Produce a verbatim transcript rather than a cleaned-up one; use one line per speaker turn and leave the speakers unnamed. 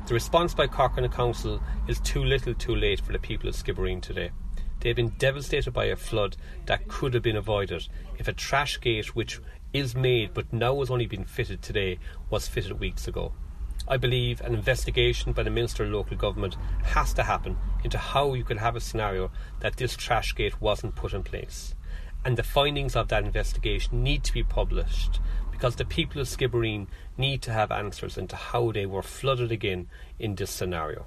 The response by Cork Council is too little too late for the people of Skibbereen today. They have been devastated by a flood that could have been avoided if a trash gate, which is made but now has only been fitted today, was fitted weeks ago. I believe an investigation by the Minister of Local Government has to happen into how you could have a scenario that this trash gate wasn't put in place. And the findings of that investigation need to be published, because the people of Skibbereen need to have answers into how they were flooded again in this scenario.